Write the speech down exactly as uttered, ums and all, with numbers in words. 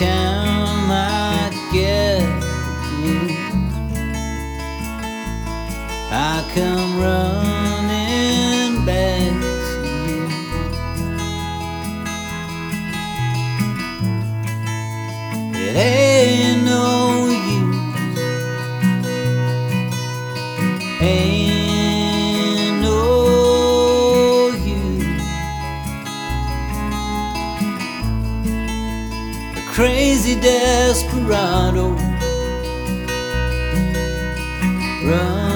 time I get blue, I come running back to you. It ain't no use, ain't no use. A crazy desperado run